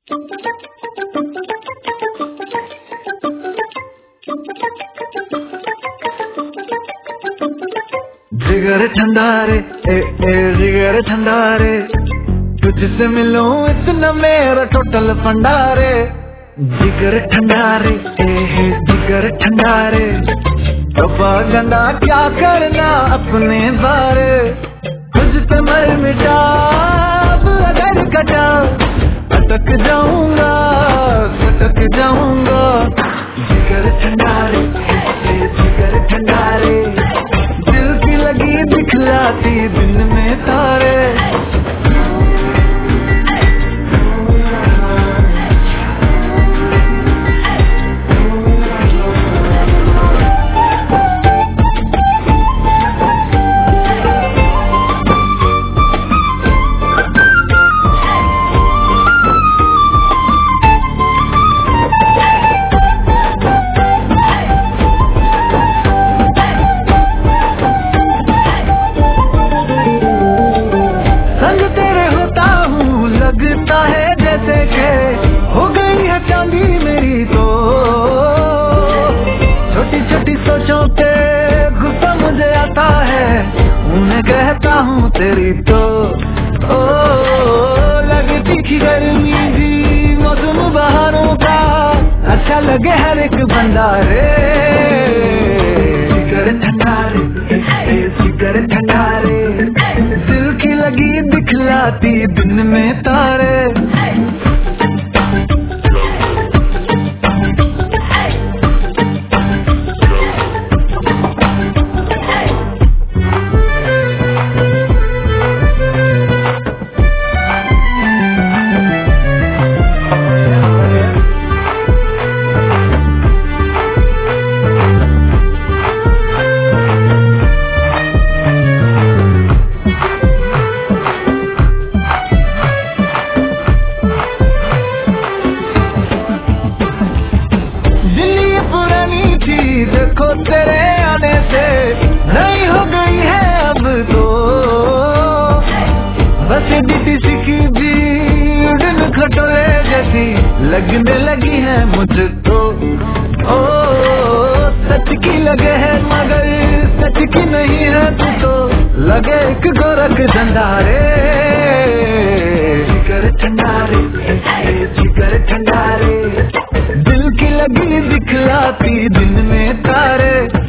जिगर ठंडा रे जिगर ठंडा रे, तुझसे मिलूं इतना मेरा टोटल फंडा रे। जिगर ठंडा रे जिगर ठंडा रे, प्रोपेगेंडा क्या करना अपने बारे। तुझसे मर मिटा अब अगर कटा, अटक जाऊंगा सटक जाऊंगा। जिगर ठंडा रे जिगर ठंडा रे, दिल की लगी दिखलाती दिन में तारे। लगता है जैसे कि हो गई है चांदी मेरी तो, छोटी छोटी सोचों पे गुस्सा मुझे आता है, उन्हें कहता हूँ तेरी तो। ओ लगे तीखी गर्मी भी मौसम बहारों का, अच्छा लगे हर एक बंदा रे। जिगर ठंडा रे जिगर ठंडा रे, दिल की लगी दिखलाती दिन में तारे। देखो तेरे आने से नहीं हो गई है अब तो, बस डीटीसी की भी उड़न खटोले जैसी लगने लगी है मुझको। ओ सच की लगे है मगर सच की नहीं है तू तो, लगे एक गोरख धंधा रे। जिगर ठंडा रे जिगर ठंडा रे, दिल की लगी दिखलाती दिन में तारे।